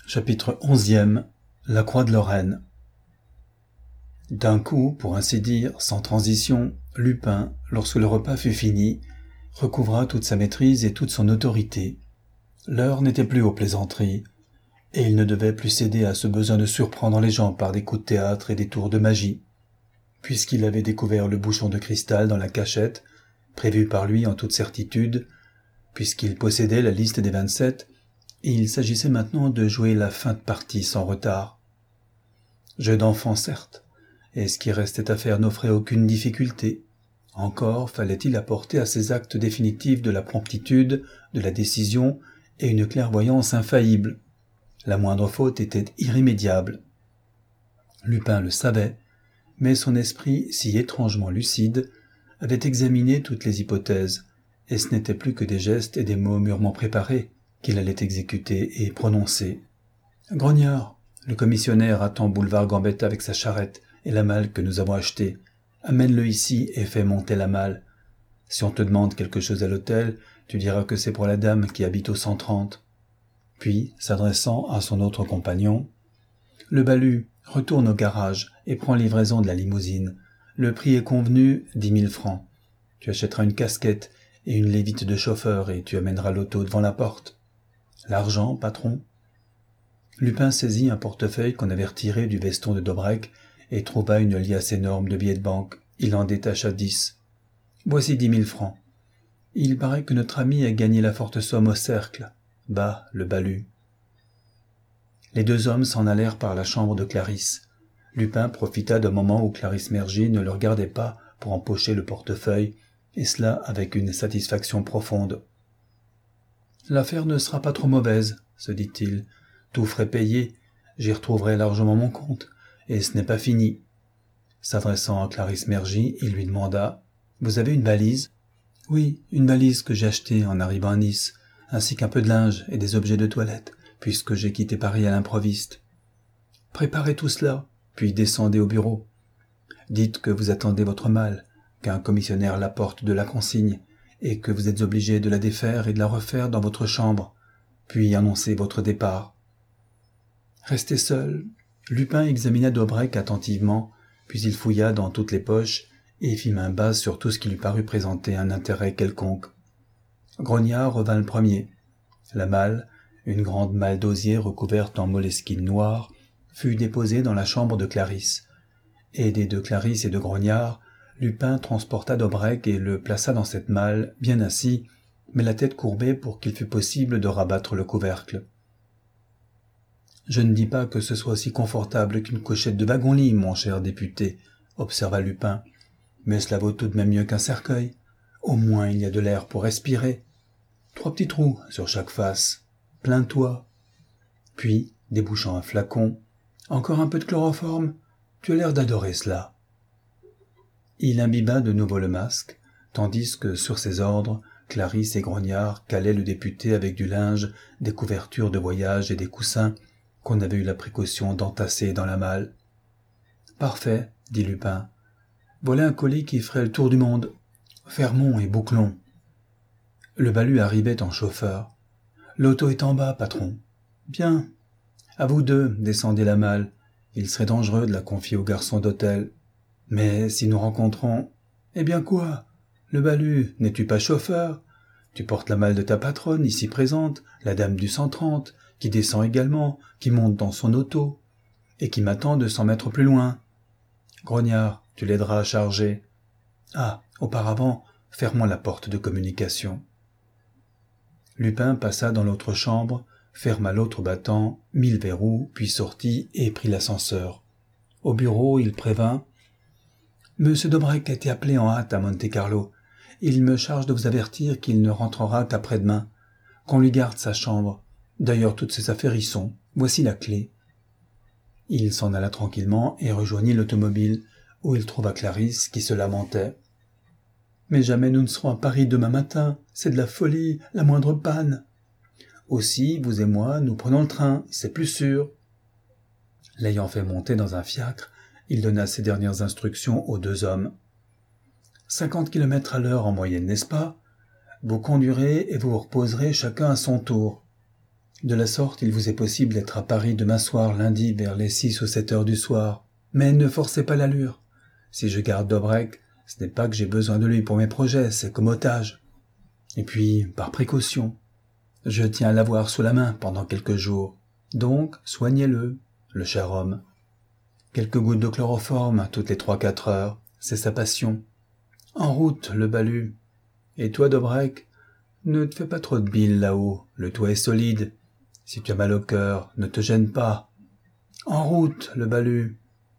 Chapitre 11e. La Croix de Lorraine. D'un coup, pour ainsi dire, sans transition, Lupin, lorsque le repas fut fini, recouvra toute sa maîtrise et toute son autorité. L'heure n'était plus aux plaisanteries, et il ne devait plus céder à ce besoin de surprendre les gens par des coups de théâtre et des tours de magie. Puisqu'il avait découvert le bouchon de cristal dans la cachette, prévu par lui en toute certitude, puisqu'il possédait la liste des 27, il s'agissait maintenant de jouer la feinte partie sans retard. Jeu d'enfant, certes, et ce qui restait à faire n'offrait aucune difficulté. Encore fallait-il apporter à ces actes définitifs de la promptitude, de la décision et une clairvoyance infaillible. La moindre faute était irrémédiable. Lupin le savait, mais son esprit, si étrangement lucide, avait examiné toutes les hypothèses, et ce n'était plus que des gestes et des mots mûrement préparés qu'il allait exécuter et prononcer. « Grognard, le commissionnaire attend boulevard Gambetta avec sa charrette et la malle que nous avons achetée. Amène-le ici et fais monter la malle. Si on te demande quelque chose à l'hôtel, tu diras que c'est pour la dame qui habite au 130. » Puis, s'adressant à son autre compagnon, « Le Balu, retourne au garage et prends livraison de la limousine. Le prix est convenu, 10 000 francs. Tu achèteras une casquette et une lévite de chauffeur et tu amèneras l'auto devant la porte. L'argent, patron ?» Lupin saisit un portefeuille qu'on avait retiré du veston de Dobrek et trouva une liasse énorme de billets de banque. Il en détacha 10. « Voici 10 000 francs. Il paraît que notre ami a gagné la forte somme au cercle. » Bah, le Balu. Les deux hommes s'en allèrent par la chambre de Clarisse. Lupin profita d'un moment où Clarisse Mergy ne le regardait pas pour empocher le portefeuille, et cela avec une satisfaction profonde. « L'affaire ne sera pas trop mauvaise, » se dit-il. « Tout frais payé, j'y retrouverai largement mon compte, et ce n'est pas fini. » S'adressant à Clarisse Mergy, il lui demanda « Vous avez une valise ?»« Oui, une valise que j'ai achetée en arrivant à Nice, ainsi qu'un peu de linge et des objets de toilette, puisque j'ai quitté Paris à l'improviste. Préparez tout cela, puis descendez au bureau. Dites que vous attendez votre malle, qu'un commissionnaire l'apporte de la consigne, et que vous êtes obligé de la défaire et de la refaire dans votre chambre, puis annoncez votre départ. » Resté seul, Lupin examina Dobrek attentivement, puis il fouilla dans toutes les poches et fit main basse sur tout ce qui lui parut présenter un intérêt quelconque. Grognard revint le premier. La malle, une grande malle d'osier recouverte en moleskine noire, fut déposée dans la chambre de Clarisse. Aidé de Clarisse et de Grognard, Lupin transporta Dobrek et le plaça dans cette malle, bien assis, mais la tête courbée pour qu'il fût possible de rabattre le couvercle. « Je ne dis pas que ce soit aussi confortable qu'une couchette de wagon-lit, mon cher député, » observa Lupin, « mais cela vaut tout de même mieux qu'un cercueil. Au moins il y a de l'air pour respirer. 3 petits trous sur chaque face. Plains-toi. » Puis, débouchant un flacon, « Encore un peu de chloroforme? Tu as l'air d'adorer cela. » Il imbiba de nouveau le masque, tandis que, sur ses ordres, Clarisse et Grognard calaient le député avec du linge, des couvertures de voyage et des coussins qu'on avait eu la précaution d'entasser dans la malle. « Parfait, » dit Lupin. « Voilà un colis qui ferait le tour du monde. Fermons et bouclons. » Le Balu arrivait en chauffeur. « L'auto est en bas, patron. »« Bien. À vous deux, descendez la malle. Il serait dangereux de la confier au garçon d'hôtel. Mais si nous rencontrons... »« Eh bien quoi? Le Balu, n'es-tu pas chauffeur? Tu portes la malle de ta patronne, ici présente, la dame du 130, qui descend également, qui monte dans son auto, et qui m'attend 200 mètres plus loin. Grognard, tu l'aideras à charger. Ah, auparavant, fermons la porte de communication. » Lupin passa dans l'autre chambre, ferma l'autre battant, mit le verrou, puis sortit et prit l'ascenseur. Au bureau, il prévint « Monsieur Dobrek a été appelé en hâte à Monte-Carlo. Il me charge de vous avertir qu'il ne rentrera qu'après-demain, qu'on lui garde sa chambre. D'ailleurs, toutes ses affaires y sont. Voici la clé. » Il s'en alla tranquillement et rejoignit l'automobile, où il trouva Clarisse qui se lamentait. « Mais jamais nous ne serons à Paris demain matin. C'est de la folie, la moindre panne. » « Aussi, vous et moi, nous prenons le train, c'est plus sûr. » L'ayant fait monter dans un fiacre, il donna ses dernières instructions aux deux hommes. « 50 km à l'heure en moyenne, n'est-ce pas? Vous conduirez et vous vous reposerez chacun à son tour. De la sorte, il vous est possible d'être à Paris demain soir, lundi, vers les 6 ou 7 heures du soir. Mais ne forcez pas l'allure. Si je garde Dobreck, ce n'est pas que j'ai besoin de lui pour mes projets, c'est comme otage. Et puis, par précaution, je tiens à l'avoir sous la main pendant quelques jours. Donc, soignez-le, le cher homme. Quelques gouttes de chloroforme toutes les 3-4 heures, c'est sa passion. En route, le balu. Et toi, Dobreck, ne te fais pas trop de bile là-haut, le toit est solide. Si tu as mal au cœur, ne te gêne pas. En route, le balu.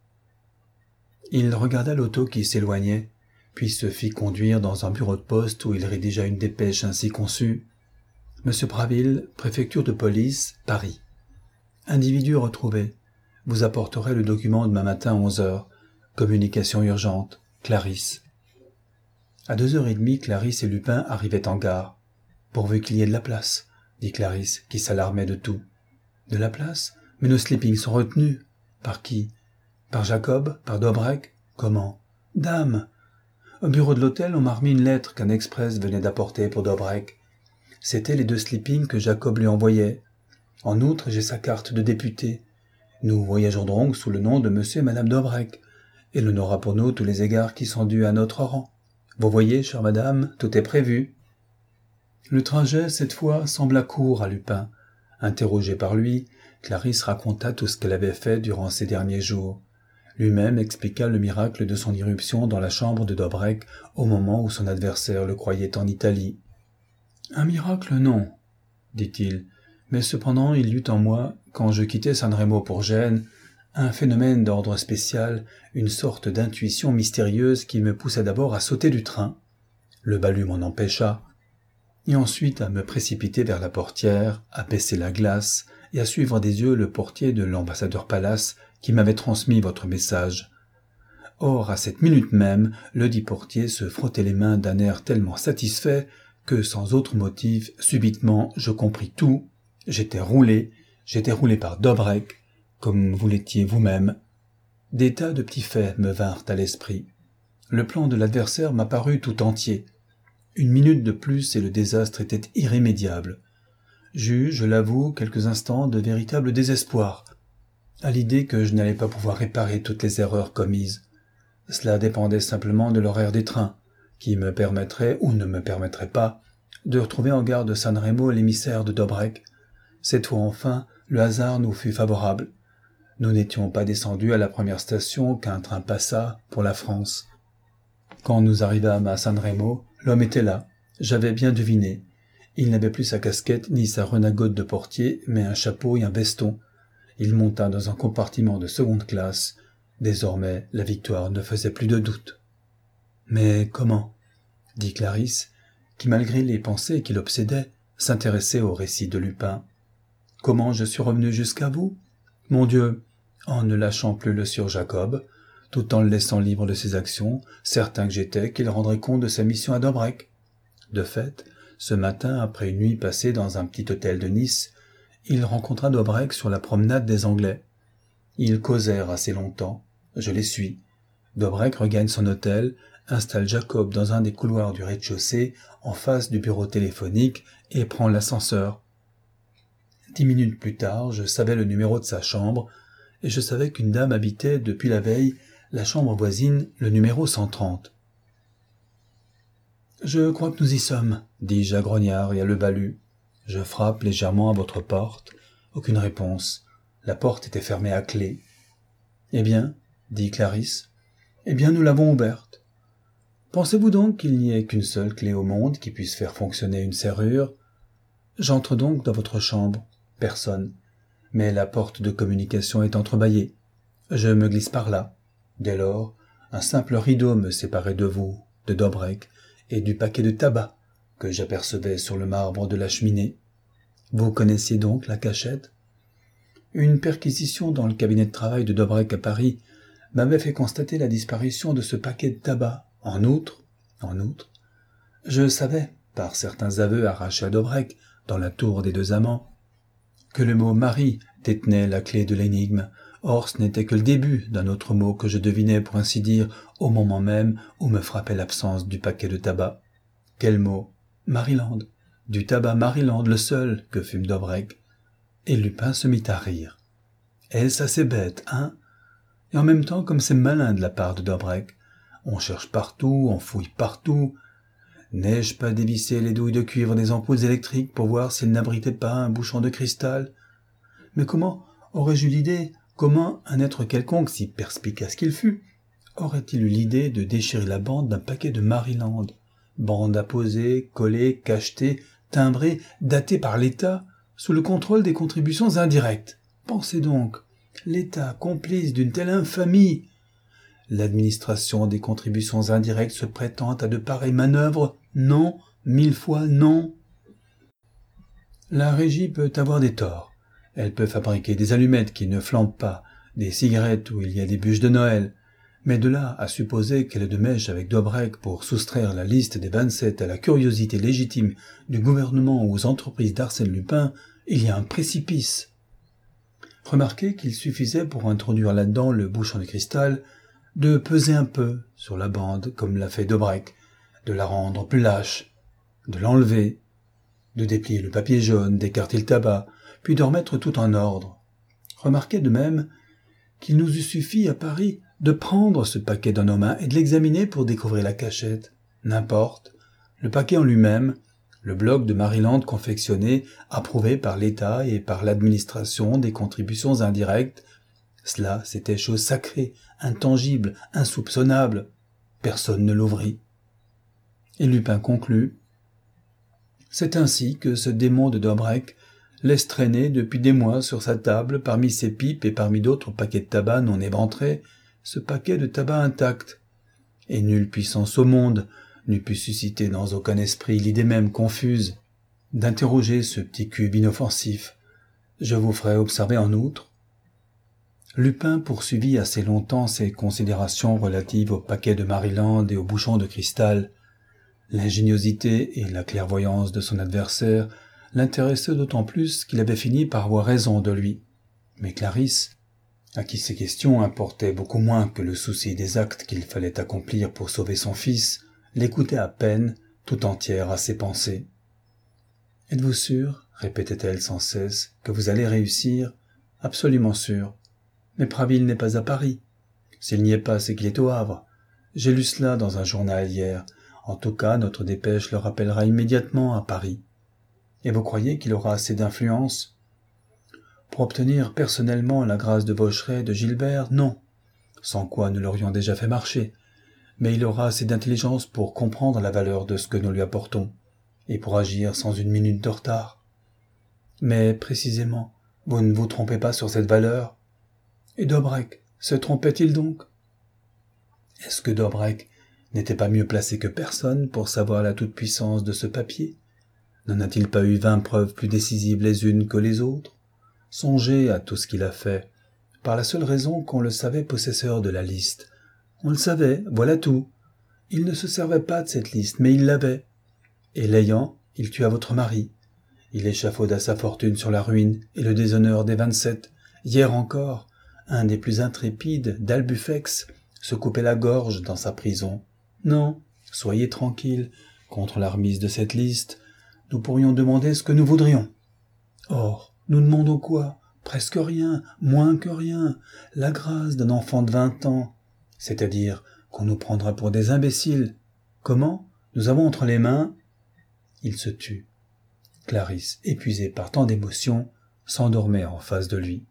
Il regarda l'auto qui s'éloignait, puis se fit conduire dans un bureau de poste où il rédigea une dépêche ainsi conçue. Monsieur Braville, préfecture de police, Paris. Individu retrouvé. Vous apporterez le document demain matin à 11 heures. Communication urgente. Clarisse. À 2h30, Clarisse et Lupin arrivaient en gare. Pourvu qu'il y ait de la place, dit Clarisse, qui s'alarmait de tout. De la place? Mais nos sleepings sont retenus. Par qui? Par Jacob? Par Dobreck? Comment? Dame! Au bureau de l'hôtel, on m'a remis une lettre qu'un express venait d'apporter pour Dobreck. C'étaient les 2 sleepings que Jacob lui envoyait. En outre, j'ai sa carte de député. Nous voyageons donc sous le nom de monsieur et madame Dobreck, et l'on aura pour nous tous les égards qui sont dus à notre rang. Vous voyez, chère madame, tout est prévu. Le trajet, cette fois, sembla court à Lupin. Interrogée par lui, Clarisse raconta tout ce qu'elle avait fait durant ces derniers jours. Lui-même expliqua le miracle de son irruption dans la chambre de Dobreck au moment où son adversaire le croyait en Italie. « Un miracle, non, dit-il, mais cependant il y eut en moi, quand je quittai Sanremo pour Gênes, un phénomène d'ordre spécial, une sorte d'intuition mystérieuse qui me poussa d'abord à sauter du train. Le balu m'en empêcha, et ensuite à me précipiter vers la portière, à baisser la glace et à suivre des yeux le portier de l'ambassadeur Palace qui m'avait transmis votre message. Or, à cette minute même, le dit portier se frottait les mains d'un air tellement satisfait que, sans autre motif, subitement, je compris tout. J'étais roulé par Dobreck, comme vous l'étiez vous-même. Des tas de petits faits me vinrent à l'esprit. Le plan de l'adversaire m'apparut tout entier. Une minute de plus et le désastre était irrémédiable. J'eus, je l'avoue, quelques instants de véritable désespoir, à l'idée que je n'allais pas pouvoir réparer toutes les erreurs commises. Cela dépendait simplement de l'horaire des trains, qui me permettrait, ou ne me permettrait pas, de retrouver en gare de Sanremo l'émissaire de Dobreck. Cette fois enfin, le hasard nous fut favorable. Nous n'étions pas descendus à la première station qu'un train passa pour la France. Quand nous arrivâmes à Sanremo, l'homme était là. J'avais bien deviné. Il n'avait plus sa casquette ni sa redingote de portier, mais un chapeau et un veston. Il monta dans un compartiment de seconde classe. Désormais, la victoire ne faisait plus de doute. « Mais comment ?» dit Clarisse, qui, malgré les pensées qui l'obsédaient, s'intéressait au récit de Lupin. « Comment je suis revenu jusqu'à vous ? Mon Dieu, en ne lâchant plus le sieur Jacob, tout en le laissant libre de ses actions, certain que j'étais qu'il rendrait compte de sa mission à Dobreck. De fait, ce matin, après une nuit passée dans un petit hôtel de Nice, il rencontra Dobreck sur la promenade des Anglais. Ils causèrent assez longtemps. Je les suis. Dobreck regagne son hôtel, installe Jacob dans un des couloirs du rez-de-chaussée, en face du bureau téléphonique, et prend l'ascenseur. 10 minutes plus tard, je savais le numéro de sa chambre, et je savais qu'une dame habitait depuis la veille la chambre voisine, le numéro 130. « Je crois que nous y sommes, dis-je à Grognard et à Le Balu. Je frappe légèrement à votre porte. Aucune réponse. La porte était fermée à clé. « Eh bien, dit Clarisse, eh bien nous l'avons ouverte. Pensez-vous donc qu'il n'y ait qu'une seule clé au monde qui puisse faire fonctionner une serrure? J'entre donc dans votre chambre. Personne. Mais la porte de communication est entrebâillée. Je me glisse par là. Dès lors, un simple rideau me séparait de vous, de Dobreck, et du paquet de tabac que j'apercevais sur le marbre de la cheminée. Vous connaissiez donc la cachette? Une perquisition dans le cabinet de travail de Dobreck à Paris m'avait fait constater la disparition de ce paquet de tabac. En outre, je savais, par certains aveux arrachés à Dobreck dans la tour des 2 amants, que le mot « mari » détenait la clé de l'énigme. Or, ce n'était que le début d'un autre mot que je devinais, pour ainsi dire, au moment même où me frappait l'absence du paquet de tabac. Quel mot? Maryland. Du tabac Maryland, le seul que fume Dobreck. Et Lupin se mit à rire. « Est-ce assez bête, hein ? Et en même temps, comme c'est malin de la part de Dobreck. On cherche partout, on fouille partout. N'ai-je pas dévissé les douilles de cuivre des ampoules électriques pour voir s'ils n'abritaient pas un bouchon de cristal ? Mais comment aurais-je eu l'idée, comment un être quelconque, si perspicace qu'il fût, aurait-il eu l'idée de déchirer la bande d'un paquet de Maryland, bande apposée, collée, cachetée, timbrée, datée par l'État, sous le contrôle des contributions indirectes. Pensez donc, l'État complice d'une telle infamie. L'administration des contributions indirectes se prétend à de pareilles manœuvres? Non, 1000 fois non. La régie peut avoir des torts. Elle peut fabriquer des allumettes qui ne flambent pas, des cigarettes où il y a des bûches de Noël. Mais de là à supposer qu'elle est de mèche avec Dobreck pour soustraire la liste des 27 à la curiosité légitime du gouvernement ou aux entreprises d'Arsène Lupin, il y a un précipice. Remarquez qu'il suffisait pour introduire là-dedans le bouchon de cristal de peser un peu sur la bande comme l'a fait Dobreck, de la rendre plus lâche, de l'enlever, de déplier le papier jaune, d'écarter le tabac, puis de remettre tout en ordre. Remarquez de même qu'il nous eût suffi à Paris de prendre ce paquet dans nos mains et de l'examiner pour découvrir la cachette. N'importe, le paquet en lui-même, le bloc de Maryland confectionné, approuvé par l'État et par l'administration des contributions indirectes, cela, c'était chose sacrée, intangible, insoupçonnable. Personne ne l'ouvrit. Et Lupin conclut. C'est ainsi que ce démon de Dobreck laisse traîner depuis des mois sur sa table, parmi ses pipes et parmi d'autres paquets de tabac non éventrés, ce paquet de tabac intact. Et nulle puissance au monde n'eût pu susciter dans aucun esprit l'idée même confuse d'interroger ce petit cube inoffensif. Je vous ferai observer en outre. Lupin poursuivit assez longtemps ses considérations relatives au paquet de Maryland et au bouchon de cristal. L'ingéniosité et la clairvoyance de son adversaire l'intéressaient d'autant plus qu'il avait fini par avoir raison de lui. Mais Clarisse, à qui ces questions importaient beaucoup moins que le souci des actes qu'il fallait accomplir pour sauver son fils, l'écoutait à peine, tout entière à ses pensées. « Êtes-vous sûr, répétait-elle sans cesse, que vous allez réussir ? Absolument sûr. Mais Prasville n'est pas à Paris. S'il n'y est pas, c'est qu'il est au Havre. J'ai lu cela dans un journal hier. En tout cas, notre dépêche le rappellera immédiatement à Paris. Et vous croyez qu'il aura assez d'influence ? Pour obtenir personnellement la grâce de Vaucheray et de Gilbert, non. Sans quoi nous l'aurions déjà fait marcher. Mais il aura assez d'intelligence pour comprendre la valeur de ce que nous lui apportons, et pour agir sans une minute de retard. Mais, précisément, vous ne vous trompez pas sur cette valeur. Et Dobreck, se trompait-il donc ? Est-ce que Dobreck n'était pas mieux placé que personne pour savoir la toute-puissance de ce papier ? N'en a-t-il pas eu 20 preuves plus décisives les unes que les autres ? Songez à tout ce qu'il a fait, par la seule raison qu'on le savait possesseur de la liste. On le savait, voilà tout. Il ne se servait pas de cette liste, mais il l'avait. Et l'ayant, il tua votre mari. Il échafauda sa fortune sur la ruine et le déshonneur des 27. Hier encore, un des plus intrépides d'Albufex se coupait la gorge dans sa prison. Non, soyez tranquille, contre la remise de cette liste, nous pourrions demander ce que nous voudrions. Or, nous demandons quoi ? Presque rien, moins que rien, la grâce d'un enfant de 20 ans, c'est-à-dire qu'on nous prendra pour des imbéciles. Comment ? Nous avons entre les mains... Il se tut. Clarisse, épuisée par tant d'émotions, s'endormait en face de lui.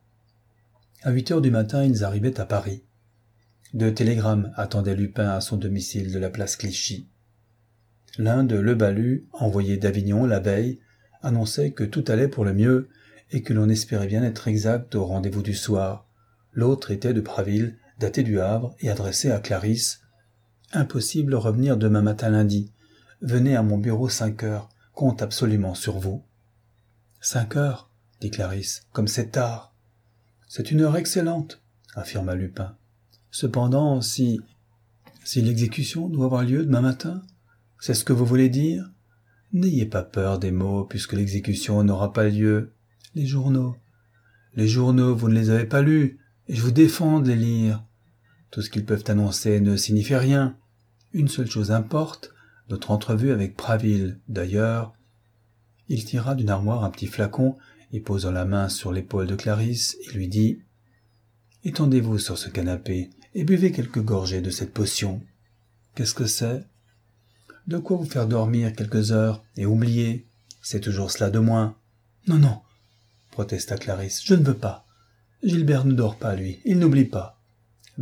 À 8 heures du matin, ils arrivaient à Paris. 2 télégrammes attendaient Lupin à son domicile de la place Clichy. L'un de Le Balu, envoyé d'Avignon la veille, annonçait que tout allait pour le mieux et que l'on espérait bien être exact au rendez-vous du soir. L'autre était de Prasville, daté du Havre et adressé à Clarisse. « Impossible de revenir demain matin lundi. Venez à mon bureau 5 heures. Compte absolument sur vous. » 5 heures, dit Clarisse, comme c'est tard. C'est une heure excellente, affirma Lupin. Cependant, si l'exécution doit avoir lieu demain matin, c'est ce que vous voulez dire ? N'ayez pas peur des mots, puisque l'exécution n'aura pas lieu. Les journaux, vous ne les avez pas lus, et je vous défends de les lire. Tout ce qu'ils peuvent annoncer ne signifie rien. Une seule chose importe, notre entrevue avec Prasville. D'ailleurs, il tira d'une armoire un petit flacon et posant la main sur l'épaule de Clarisse, il lui dit « Étendez-vous sur ce canapé et buvez quelques gorgées de cette potion. Qu'est-ce que c'est ? De quoi vous faire dormir quelques heures et oublier. C'est toujours cela de moins. »« Non, non, » protesta Clarisse, « je ne veux pas. Gilbert ne dort pas, lui, il n'oublie pas. »« Buvez, »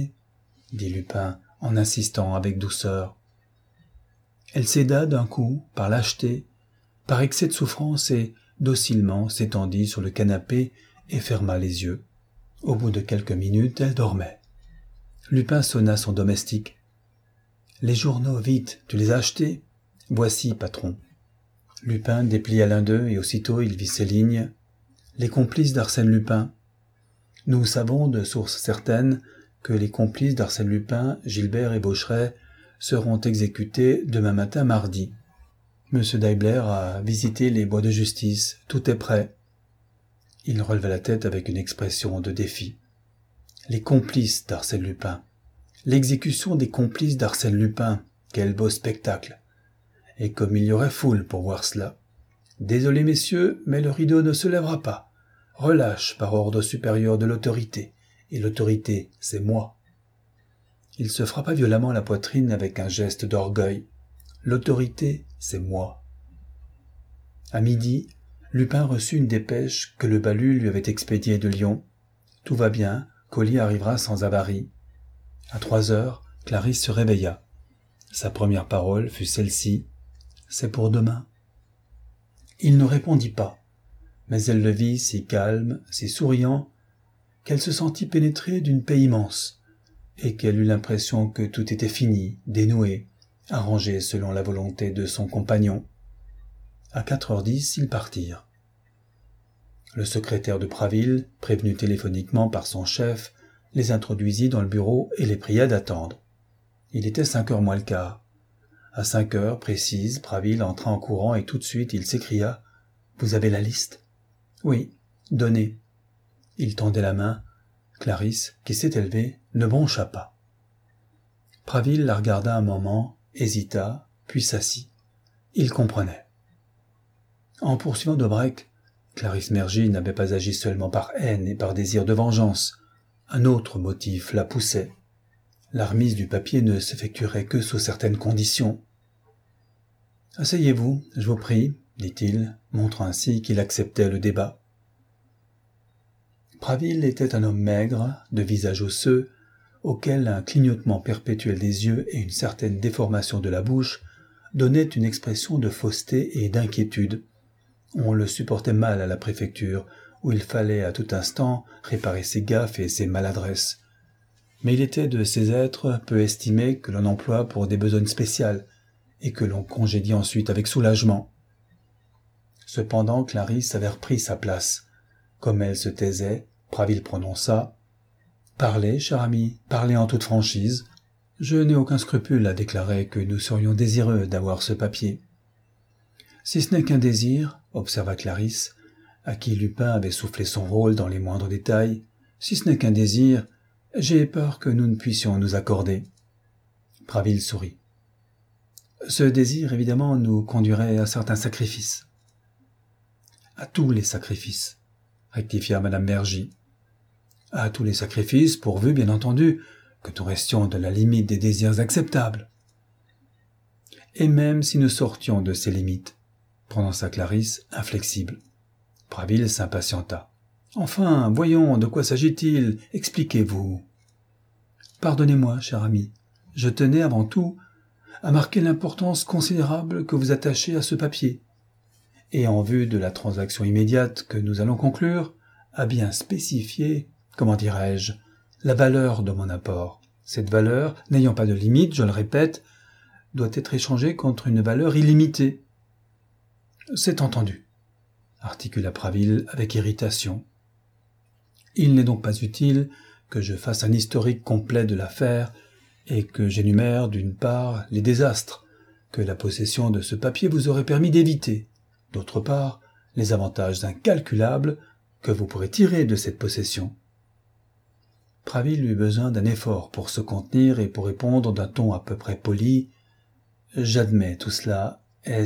dit Lupin en insistant avec douceur. Elle céda d'un coup, par lâcheté, par excès de souffrance et, docilement, s'étendit sur le canapé et ferma les yeux. Au bout de quelques minutes, elle dormait. Lupin sonna son domestique. « Les journaux, vite, tu les as achetés ? » ?»« Voici, patron. » Lupin déplia l'un d'eux et aussitôt il vit ces lignes. « Les complices d'Arsène Lupin. Nous savons de sources certaines que les complices d'Arsène Lupin, Gilbert et Baucheray, seront exécutés demain matin mardi. Monsieur Deibler a visité les bois de justice, tout est prêt. » Il releva la tête avec une expression de défi. « Les complices d'Arsène Lupin. L'exécution des complices d'Arsène Lupin. Quel beau spectacle. Et comme il y aurait foule pour voir cela. Désolé messieurs, mais le rideau ne se lèvera pas. Relâche par ordre supérieur de l'autorité. Et l'autorité, c'est moi. » Il se frappa violemment la poitrine avec un geste d'orgueil. L'autorité, c'est moi. À midi, Lupin reçut une dépêche que le balu lui avait expédiée de Lyon. Tout va bien, colis arrivera sans avarie. À 3 heures, Clarisse se réveilla. Sa première parole fut celle-ci. « C'est pour demain. » Il ne répondit pas, mais elle le vit si calme, si souriant, qu'elle se sentit pénétrée d'une paix immense, et qu'elle eut l'impression que tout était fini, dénoué, arrangé selon la volonté de son compagnon. À 4h10, ils partirent. Le secrétaire de Praville, prévenu téléphoniquement par son chef, les introduisit dans le bureau et les pria d'attendre. Il était 5h moins le quart. À 5h précises, Praville entra en courant et tout de suite il s'écria « Vous avez la liste ?»« Oui, donnez. » Il tendait la main. Clarisse, qui s'était levée, ne broncha pas. Praville la regarda un moment, hésita, puis s'assit. Il comprenait. En poursuivant Dobreck, Clarisse Mergy n'avait pas agi seulement par haine et par désir de vengeance. Un autre motif la poussait. La remise du papier ne s'effectuerait que sous certaines conditions. « Asseyez-vous, je vous prie, » dit-il, montrant ainsi qu'il acceptait le débat. Praville était un homme maigre, de visage osseux, auquel un clignotement perpétuel des yeux et une certaine déformation de la bouche donnaient une expression de fausseté et d'inquiétude. On le supportait mal à la préfecture, où il fallait à tout instant réparer ses gaffes et ses maladresses. Mais il était de ces êtres peu estimés que l'on emploie pour des besognes spéciales et que l'on congédie ensuite avec soulagement. Cependant, Clarisse avait repris sa place. Comme elle se taisait, Praville prononça « Parlez, cher ami, parlez en toute franchise. Je n'ai aucun scrupule à déclarer que nous serions désireux d'avoir ce papier. »« Si ce n'est qu'un désir, » observa Clarisse, à qui Lupin avait soufflé son rôle dans les moindres détails, « si ce n'est qu'un désir, j'ai peur que nous ne puissions nous accorder. » Praville sourit. « Ce désir, évidemment, nous conduirait à certains sacrifices. »« À tous les sacrifices, » rectifia Madame Mergy. « À tous les sacrifices, pourvu, bien entendu, que nous restions dans la limite des désirs acceptables. »« Et même si nous sortions de ces limites, » prononça Clarisse, inflexible. Praville s'impatienta. « Enfin, voyons, de quoi s'agit-il ? Expliquez-vous. »« Pardonnez-moi, cher ami, je tenais avant tout à marquer l'importance considérable que vous attachez à ce papier, et en vue de la transaction immédiate que nous allons conclure, à bien spécifier, comment dirais-je, la valeur de mon apport. Cette valeur, n'ayant pas de limite, je le répète, doit être échangée contre une valeur illimitée. »« C'est entendu, » articula Praville avec irritation. « Il n'est donc pas utile que je fasse un historique complet de l'affaire et que j'énumère d'une part les désastres que la possession de ce papier vous aurait permis d'éviter, d'autre part les avantages incalculables que vous pourrez tirer de cette possession. » Praville eut besoin d'un effort pour se contenir et pour répondre d'un ton à peu près poli. « J'admets tout cela. Est-ce fini ? »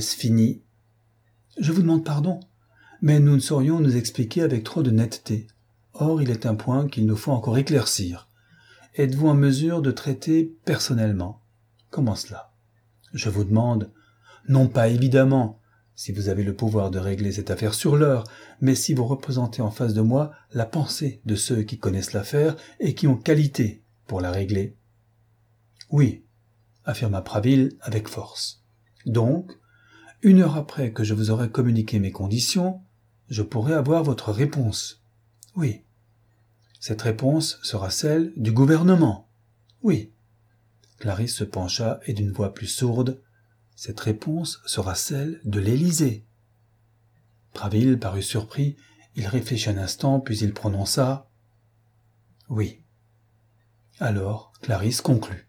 « Je vous demande pardon. mais nous ne saurions nous expliquer avec trop de netteté. Or, il est un point qu'il nous faut encore éclaircir. Êtes-vous en mesure de traiter personnellement? Comment cela? Je vous demande, non pas évidemment, si vous avez le pouvoir de régler cette affaire sur l'heure, mais si vous représentez en face de moi la pensée de ceux qui connaissent l'affaire et qui ont qualité pour la régler. Oui, affirma Praville avec force. Donc, 1 heure après que je vous aurai communiqué mes conditions, je pourrai avoir votre réponse. Oui. Cette réponse sera celle du gouvernement. Oui. Clarisse se pencha et d'une voix plus sourde, cette réponse sera celle de l'Élysée. Praville parut surpris, il réfléchit un instant, puis il prononça « Oui ». Alors, Clarisse conclut.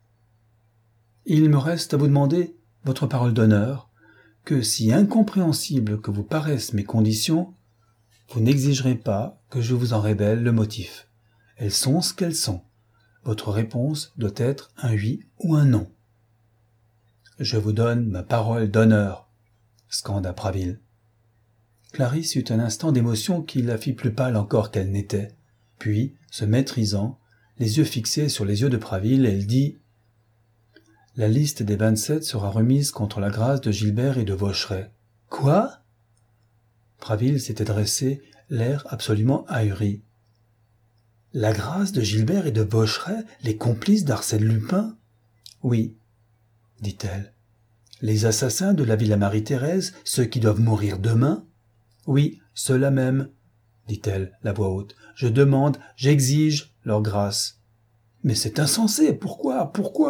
Il me reste à vous demander votre parole d'honneur que, si incompréhensibles que vous paraissent mes conditions, vous n'exigerez pas que je vous en révèle le motif. Elles sont ce qu'elles sont. Votre réponse doit être un oui ou un non. Je vous donne ma parole d'honneur, scanda Praville. Clarisse eut un instant d'émotion qui la fit plus pâle encore qu'elle n'était. Puis, se maîtrisant, les yeux fixés sur les yeux de Praville, elle dit « La liste des 27 sera remise contre la grâce de Gilbert et de Vaucheray. »« Quoi ?» Praville s'était dressé, l'air absolument ahuri. « La grâce de Gilbert et de Vaucheray, les complices d'Arsène Lupin ?»« Oui, dit-elle. »« Les assassins de la Villa Marie-Thérèse, ceux qui doivent mourir demain ?»« Oui, ceux-là même, dit-elle, la voix haute. Je demande, j'exige leur grâce. »« Mais c'est insensé, pourquoi ?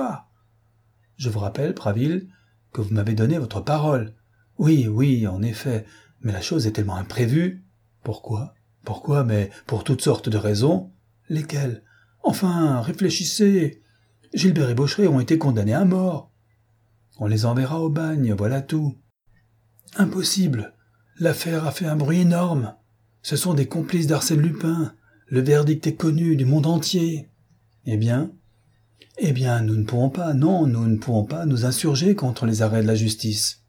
Je vous rappelle, Praville, que vous m'avez donné votre parole. Oui, en effet, mais la chose est tellement imprévue. Pourquoi, mais pour toutes sortes de raisons. Lesquelles? Enfin, réfléchissez. Gilbert et Vaucheray ont été condamnés à mort. On les enverra au bagne, voilà tout. Impossible. L'affaire a fait un bruit énorme. Ce sont des complices d'Arsène Lupin. Le verdict est connu du monde entier. Eh bien, nous ne pourrons pas nous insurger contre les arrêts de la justice.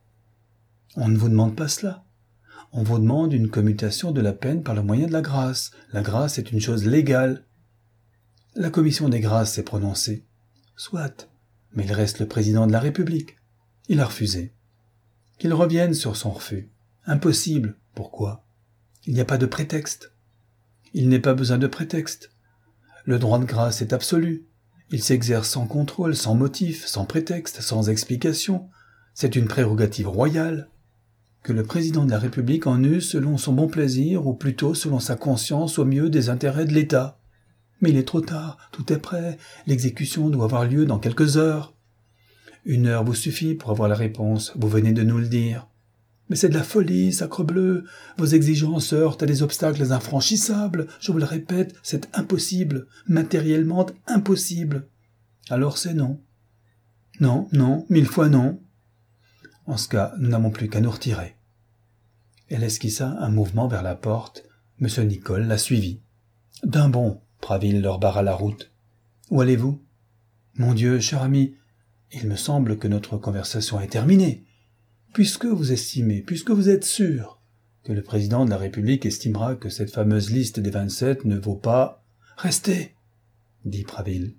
On ne vous demande pas cela. On vous demande une commutation de la peine par le moyen de la grâce. La grâce est une chose légale. La commission des grâces s'est prononcée. Soit, mais il reste le président de la République. Il a refusé. Qu'il revienne sur son refus. Impossible. Pourquoi? Il n'y a pas de prétexte. Il n'est pas besoin de prétexte. Le droit de grâce est absolu. Il s'exerce sans contrôle, sans motif, sans prétexte, sans explication. C'est une prérogative royale. Que le président de la République en use selon son bon plaisir, ou plutôt selon sa conscience au mieux des intérêts de l'État. Mais il est trop tard, tout est prêt, l'exécution doit avoir lieu dans quelques heures. 1 heure vous suffit pour avoir la réponse, vous venez de nous le dire. Mais c'est de la folie, sacrebleu, vos exigences heurtent à des obstacles infranchissables, je vous le répète, c'est impossible, matériellement impossible. Alors c'est non. Non, 1000 fois non. En ce cas, nous n'avons plus qu'à nous retirer. Elle esquissa un mouvement vers la porte. M. Nicole la suivit. D'un bond, Praville leur barra la route. Où allez-vous? Mon Dieu, cher ami, il me semble que notre conversation est terminée. Puisque vous êtes sûr que le président de la République estimera que cette fameuse liste des 27 ne vaut pas... Restez, dit Praville.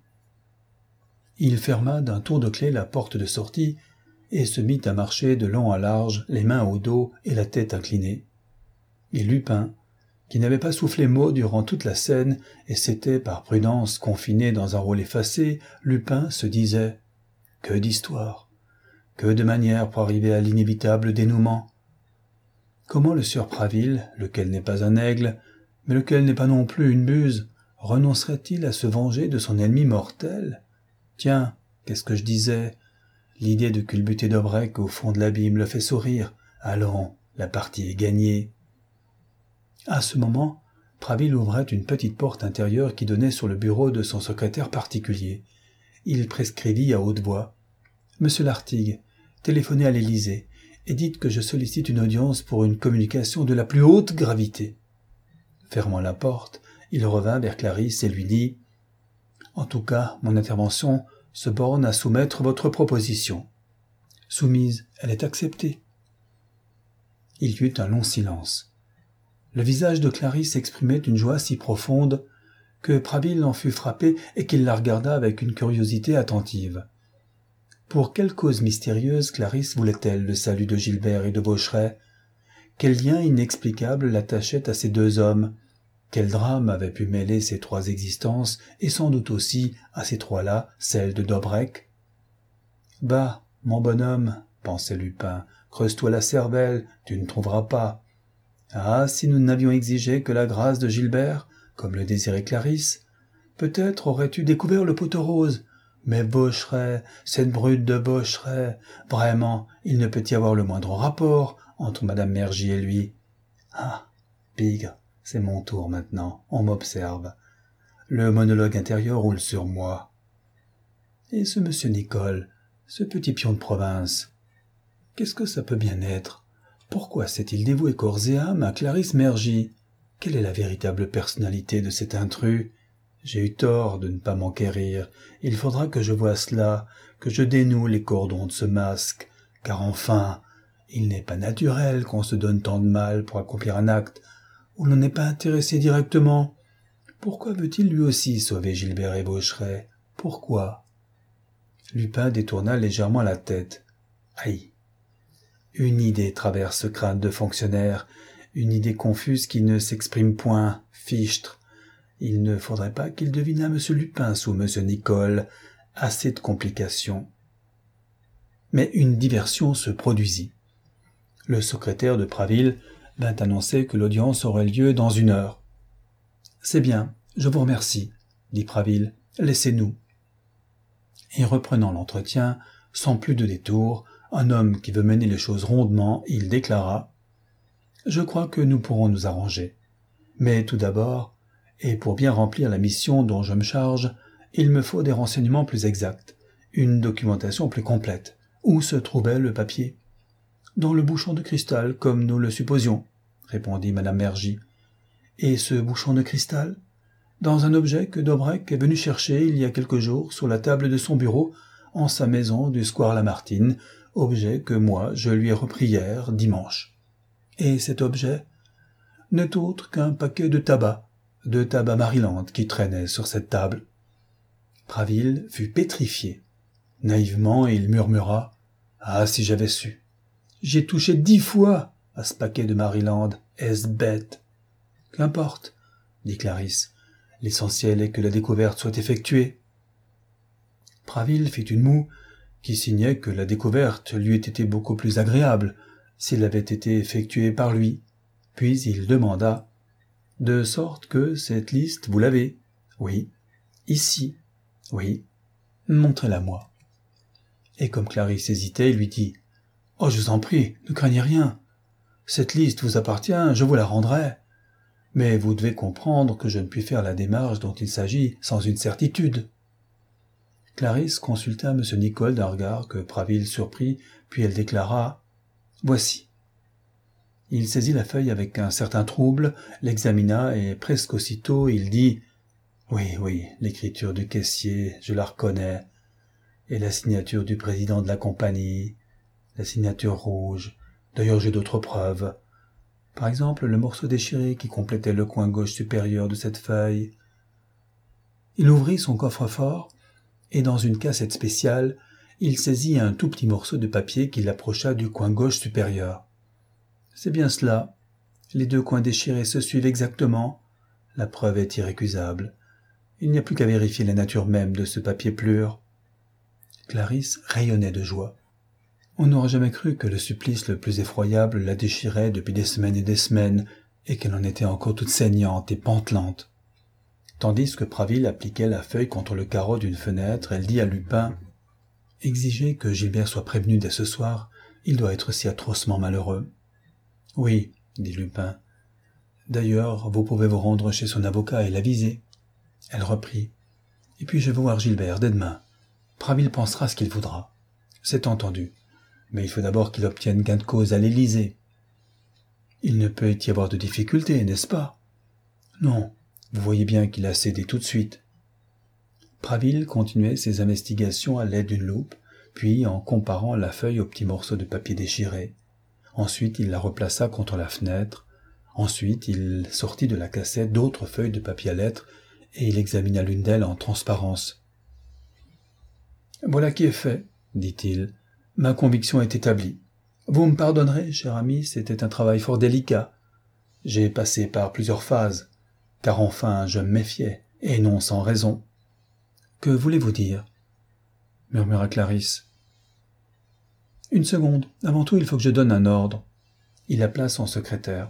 Il ferma d'un tour de clé la porte de sortie et se mit à marcher de long à large, les mains au dos et la tête inclinée. Et Lupin, qui n'avait pas soufflé mot durant toute la scène et s'était par prudence confiné dans un rôle effacé, Lupin se disait « Que d'histoire, que de manières pour arriver à l'inévitable dénouement. Comment le sieur Praville, lequel n'est pas un aigle, mais lequel n'est pas non plus une buse, renoncerait-il à se venger de son ennemi mortel? Tiens, qu'est-ce que je disais? L'idée de culbuter Dobrec au fond de l'abîme le fait sourire. Allons, la partie est gagnée. » À ce moment, Praville ouvrait une petite porte intérieure qui donnait sur le bureau de son secrétaire particulier. Il prescrivit à haute voix. « Monsieur Lartigue, téléphonez à l'Élysée et dites que je sollicite une audience pour une communication de la plus haute gravité. » Fermant la porte, il revint vers Clarisse et lui dit « En tout cas, mon intervention se borne à soumettre votre proposition. Soumise, elle est acceptée. » Il y eut un long silence. Le visage de Clarisse exprimait une joie si profonde que Prasville en fut frappé et qu'il la regarda avec une curiosité attentive. Pour quelle cause mystérieuse Clarisse voulait-elle le salut de Gilbert et de Baucheray? Quel lien inexplicable l'attachait à ces deux hommes? Quel drame avait pu mêler ces trois existences et sans doute aussi, à ces trois-là, celle de Dobreck? « Bah, mon bonhomme, pensait Lupin, creuse-toi la cervelle, tu ne trouveras pas. Ah, si nous n'avions exigé que la grâce de Gilbert, comme le désirait Clarisse, peut-être aurais-tu découvert le pot aux roses. Mais Baucheray, cette brute de Baucheray, vraiment, il ne peut y avoir le moindre rapport entre Madame Mergy et lui. Ah, bigre, c'est mon tour maintenant, on m'observe. Le monologue intérieur roule sur moi. Et ce monsieur Nicole, ce petit pion de province, qu'est-ce que ça peut bien être? Pourquoi s'est-il dévoué corps et âme à Clarisse Mergy? Quelle est la véritable personnalité de cet intrus? J'ai eu tort de ne pas m'enquérir. Il faudra que je voie cela, que je dénoue les cordons de ce masque, car enfin, il n'est pas naturel qu'on se donne tant de mal pour accomplir un acte où l'on n'est pas intéressé directement. Pourquoi veut-il lui aussi sauver Gilbert et Baucheray? Pourquoi? Lupin détourna légèrement la tête. Aïe! Une idée traverse ce crâne de fonctionnaire, une idée confuse qui ne s'exprime point, fichtre. Il ne faudrait pas qu'il devinât M. Lupin sous M. Nicole. Assez de complications. Mais une diversion se produisit. Le secrétaire de Prasville vint annoncer que l'audience aurait lieu dans 1 heure. « C'est bien, je vous remercie, » dit Prasville. « Laissez-nous. » Et reprenant l'entretien, sans plus de détour, un homme qui veut mener les choses rondement, il déclara « Je crois que nous pourrons nous arranger. Mais tout d'abord, et pour bien remplir la mission dont je me charge, il me faut des renseignements plus exacts, une documentation plus complète. Où se trouvait le papier? »« Dans le bouchon de cristal, comme nous le supposions, » répondit Madame Mergy. « Et ce bouchon de cristal? Dans un objet que Dobreck est venu chercher il y a quelques jours sur la table de son bureau, en sa maison du square Lamartine, objet que moi je lui ai repris hier, dimanche. Et cet objet n'est autre qu'un paquet de tabac Maryland qui traînait sur cette table. » Prasville fut pétrifié. Naïvement, il murmura « Ah, si j'avais su! J'ai touché 10 fois à ce paquet de Maryland, est-ce bête ?» »« Qu'importe, » dit Clarisse. « L'essentiel est que la découverte soit effectuée. » Prasville fit une moue qui signait que la découverte lui eût été beaucoup plus agréable s'il avait été effectuée par lui. Puis il demanda « De sorte que cette liste, vous l'avez? »« Oui. »« Ici? »« Oui. »« Montrez-la-moi. » Et comme Clarisse hésitait, il lui dit « Oh, je vous en prie, ne craignez rien. Cette liste vous appartient, je vous la rendrai. Mais vous devez comprendre que je ne puis faire la démarche dont il s'agit sans une certitude. » Clarisse consulta M. Nicole d'un regard que Prasville surprit, puis elle déclara « Voici. » Il saisit la feuille avec un certain trouble, l'examina et presque aussitôt il dit « Oui, l'écriture du caissier, je la reconnais. Et la signature du président de la compagnie, la signature rouge. D'ailleurs, j'ai d'autres preuves. Par exemple, le morceau déchiré qui complétait le coin gauche supérieur de cette feuille. » Il ouvrit son coffre-fort et dans une cassette spéciale, il saisit un tout petit morceau de papier qu'il approcha du coin gauche supérieur. « C'est bien cela. Les 2 coins déchirés se suivent exactement. La preuve est irrécusable. Il n'y a plus qu'à vérifier la nature même de ce papier plure. » Clarisse rayonnait de joie. On n'aurait jamais cru que le supplice le plus effroyable la déchirait depuis des semaines et des semaines, et qu'elle en était encore toute saignante et pantelante. Tandis que Prasville appliquait la feuille contre le carreau d'une fenêtre, elle dit à Lupin « Exigez que Gilbert soit prévenu dès ce soir, il doit être si atrocement malheureux. »« Oui, » dit Lupin. « D'ailleurs, vous pouvez vous rendre chez son avocat et l'aviser. » Elle reprit « Et puis je vais voir Gilbert dès demain. Prasville pensera ce qu'il voudra. C'est entendu. Mais il faut d'abord qu'il obtienne gain de cause à l'Élysée. »« Il ne peut y avoir de difficulté, n'est-ce pas ? » ?»« Non. Vous voyez bien qu'il a cédé tout de suite. » Prasville continuait ses investigations à l'aide d'une loupe, puis en comparant la feuille au petit morceau de papier déchiré. Ensuite, il la replaça contre la fenêtre. Ensuite, il sortit de la cassette d'autres feuilles de papier à lettres et il examina l'une d'elles en transparence. « Voilà qui est fait, dit-il. Ma conviction est établie. Vous me pardonnerez, cher ami, c'était un travail fort délicat. J'ai passé par plusieurs phases, car enfin je me méfiais, et non sans raison. »« Que voulez-vous dire ?» murmura Clarisse. « Une seconde. Avant tout, il faut que je donne un ordre. » Il appela son secrétaire.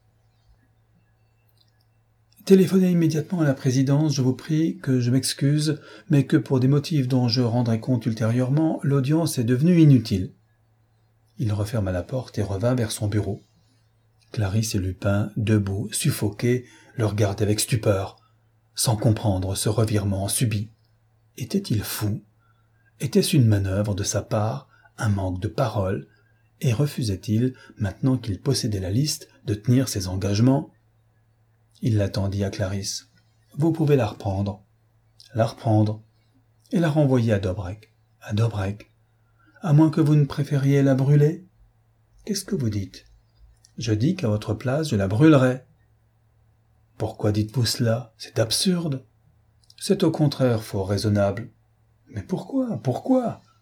« Téléphonez immédiatement à la présidence, je vous prie, que je m'excuse, mais que pour des motifs dont je rendrai compte ultérieurement, l'audience est devenue inutile. » Il referma la porte et revint vers son bureau. Clarisse et Lupin, debout, suffoqués, le regardaient avec stupeur, sans comprendre ce revirement subit. Était-il fou ? Était-ce une manœuvre de sa part, un manque de parole, et refusait-il, maintenant qu'il possédait la liste, de tenir ses engagements ? Il l'attendit à Clarisse. « Vous pouvez la reprendre. » La reprendre. Et la renvoyer à Dobreck. À Dobreck. À moins que vous ne préfériez la brûler ? Qu'est-ce que vous dites ? Je dis qu'à votre place, je la brûlerais. Pourquoi dites-vous cela ? C'est absurde. C'est au contraire fort raisonnable. Mais pourquoi ? Pourquoi ?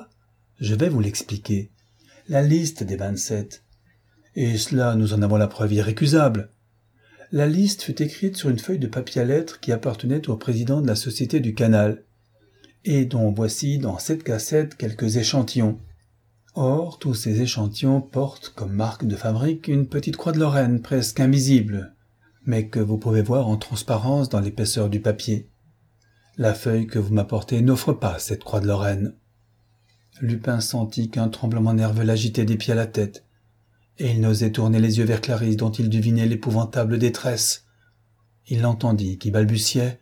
Je vais vous l'expliquer. La liste des 27. Et cela, nous en avons la preuve irrécusable. La liste fut écrite sur une feuille de papier à lettres qui appartenait au président de la Société du Canal, et dont voici dans cette cassette quelques échantillons. Or, tous ces échantillons portent comme marque de fabrique une petite croix de Lorraine presque invisible, mais que vous pouvez voir en transparence dans l'épaisseur du papier. La feuille que vous m'apportez n'offre pas cette croix de Lorraine. Lupin sentit qu'un tremblement nerveux l'agitait des pieds à la tête, et il n'osait tourner les yeux vers Clarisse dont il devinait l'épouvantable détresse. Il l'entendit qui balbutiait.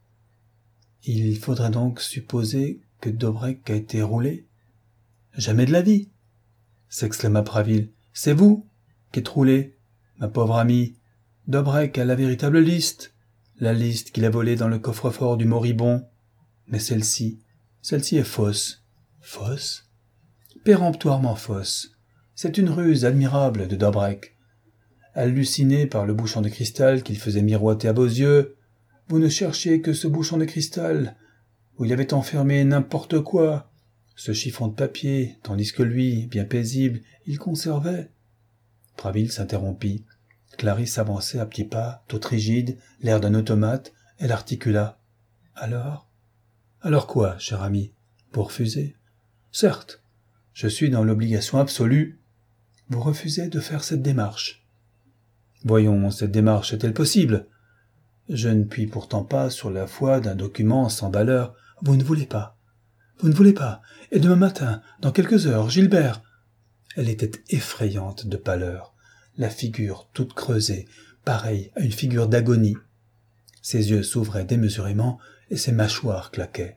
« Il faudrait donc supposer que Dobreck a été roulé ? » « Jamais de la vie !» s'exclama Praville. « C'est vous qui êtes roulé, ma pauvre amie. Dobreck a la véritable liste, la liste qu'il a volée dans le coffre-fort du moribond. Mais celle-ci est fausse. » « Fausse ? » ?»« Péremptoirement fausse. C'est une ruse admirable de Dobreck. Halluciné par le bouchon de cristal qu'il faisait miroiter à vos yeux, vous ne cherchiez que ce bouchon de cristal, où il avait enfermé n'importe quoi, ce chiffon de papier, tandis que lui, bien paisible, il conservait. Praville s'interrompit. Clarisse avançait à petits pas, toute rigide, l'air d'un automate. Elle articula. « Alors ? Alors quoi, cher ami ? Vous refusez ? Certes, je suis dans l'obligation absolue. Vous refusez de faire cette démarche. Voyons, cette démarche est-elle possible ? Je ne puis pourtant pas, sur la foi d'un document sans valeur. Vous ne voulez pas. Vous ne voulez pas. Et demain matin, dans quelques heures, Gilbert... » Elle était effrayante de pâleur, la figure toute creusée, pareille à une figure d'agonie. Ses yeux s'ouvraient démesurément et ses mâchoires claquaient.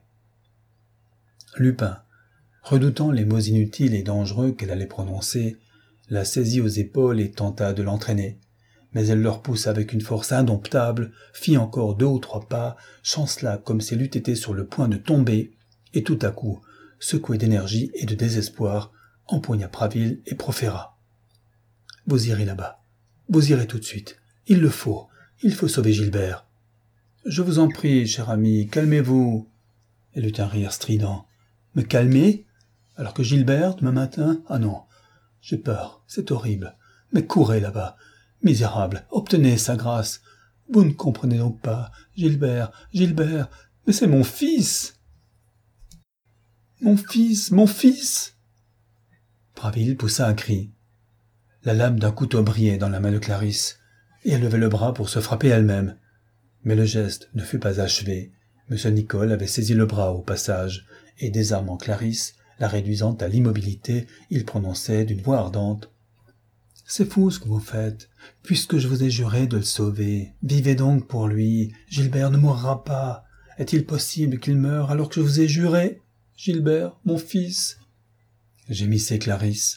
Lupin, redoutant les mots inutiles et dangereux qu'elle allait prononcer, la saisit aux épaules et tenta de l'entraîner. Mais elle le repoussa avec une force indomptable, fit encore 2 ou 3 pas, chancela comme si elle eût été sur le point de tomber, et tout à coup, secoué d'énergie et de désespoir, empoigna Praville et proféra. « Vous irez là-bas. Vous irez tout de suite. Il faut sauver Gilbert. »« Je vous en prie, cher ami, calmez-vous. » Elle eut un rire strident. « Me calmer ? Alors que Gilbert, demain matin ? Ah non, j'ai peur, c'est horrible. Mais courez là-bas. Misérable, obtenez sa grâce. Vous ne comprenez donc pas. Gilbert, mais c'est mon fils !»« Mon fils !» Praville poussa un cri. La lame d'un couteau brillait dans la main de Clarisse, et elle levait le bras pour se frapper elle-même. Mais le geste ne fut pas achevé. M. Nicole avait saisi le bras au passage, et désarmant Clarisse, la réduisant à l'immobilité, il prononçait d'une voix ardente. « C'est fou ce que vous faites, puisque je vous ai juré de le sauver. Vivez donc pour lui. Gilbert ne mourra pas. Est-il possible qu'il meure alors que je vous ai juré ? Gilbert, mon fils !» gémissait Clarisse.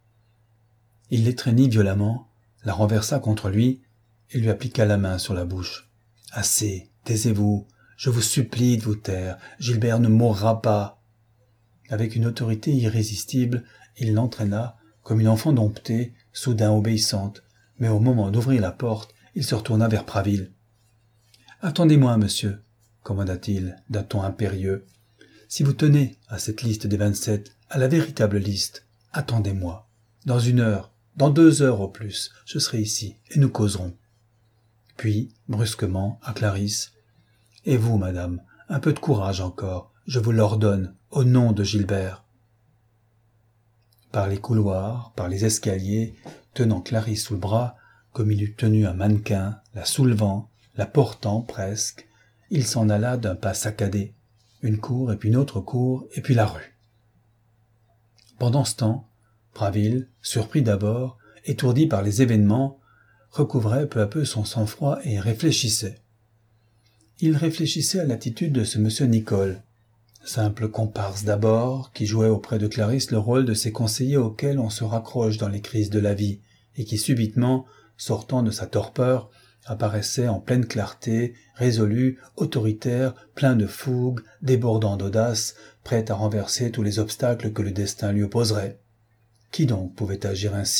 Il l'étreignit violemment, la renversa contre lui et lui appliqua la main sur la bouche. « Assez, taisez-vous, je vous supplie de vous taire, Gilbert ne mourra pas. » Avec une autorité irrésistible, il l'entraîna, comme une enfant domptée, soudain obéissante, mais au moment d'ouvrir la porte, il se retourna vers Praville. « Attendez-moi, monsieur, commanda-t-il d'un ton impérieux. Si vous tenez à cette liste des 27, à la véritable liste, attendez-moi. Dans 1 heure, dans 2 heures au plus, je serai ici et nous causerons. » Puis, brusquement, à Clarisse, « Et vous, madame, un peu de courage encore, je vous l'ordonne, au nom de Gilbert. » Par les couloirs, par les escaliers, tenant Clarisse sous le bras, comme il eût tenu un mannequin, la soulevant, la portant presque, il s'en alla d'un pas saccadé, une cour et puis une autre cour et puis la rue. Pendant ce temps, Praville, surpris d'abord, étourdi par les événements, recouvrait peu à peu son sang-froid et réfléchissait. Il réfléchissait à l'attitude de ce monsieur Nicole, simple comparse d'abord, qui jouait auprès de Clarisse le rôle de ces conseillers auxquels on se raccroche dans les crises de la vie, et qui subitement, sortant de sa torpeur, apparaissait en pleine clarté, résolu, autoritaire, plein de fougue, débordant d'audace, prêt à renverser tous les obstacles que le destin lui opposerait. Qui donc pouvait agir ainsi ?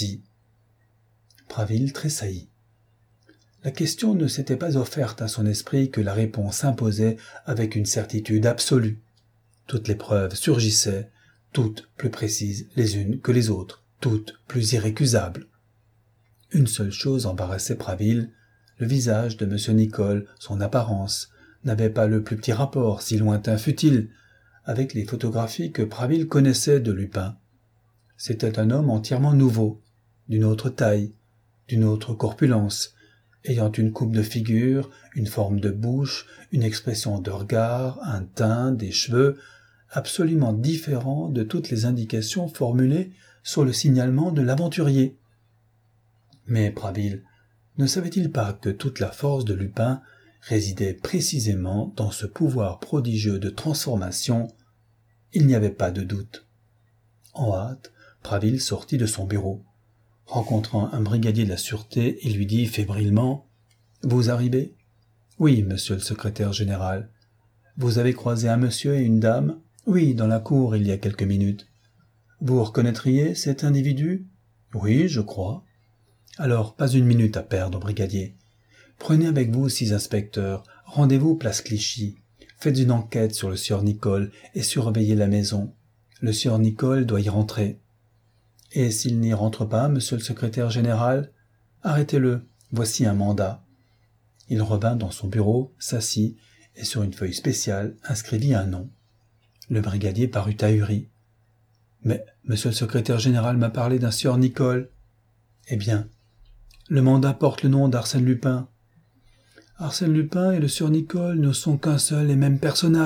Praville tressaillit. La question ne s'était pas offerte à son esprit que la réponse s'imposait avec une certitude absolue. Toutes les preuves surgissaient, toutes plus précises les unes que les autres, toutes plus irrécusables. Une seule chose embarrassait Praville, le visage de M. Nicole, son apparence, n'avait pas le plus petit rapport, si lointain fût-il, avec les photographies que Praville connaissait de Lupin. C'était un homme entièrement nouveau, d'une autre taille, d'une autre corpulence, ayant une coupe de figure, une forme de bouche, une expression de regard, un teint, des cheveux, absolument différents de toutes les indications formulées sur le signalement de l'aventurier. Mais Praville ne savait-il pas que toute la force de Lupin résidait précisément dans ce pouvoir prodigieux de transformation ? Il n'y avait pas de doute. En hâte, Praville sortit de son bureau. Rencontrant un brigadier de la sûreté, il lui dit fébrilement « Vous arrivez ?»« Oui, monsieur le secrétaire général. »« Vous avez croisé un monsieur et une dame ?»« Oui, dans la cour il y a quelques minutes. »« Vous reconnaîtriez cet individu ?»« Oui, je crois. » Alors, pas une minute à perdre, brigadier. Prenez avec vous 6 inspecteurs, rendez-vous place Clichy. Faites une enquête sur le sieur Nicole et surveillez la maison. Le sieur Nicole doit y rentrer. Et s'il n'y rentre pas, monsieur le secrétaire général, arrêtez-le, voici un mandat. Il revint dans son bureau, s'assit et sur une feuille spéciale inscrivit un nom. Le brigadier parut ahuri. « Mais monsieur le secrétaire général m'a parlé d'un sieur Nicole. »« Eh bien, le mandat porte le nom d'Arsène Lupin. »« Arsène Lupin et le sieur Nicole ne sont qu'un seul et même personnage. »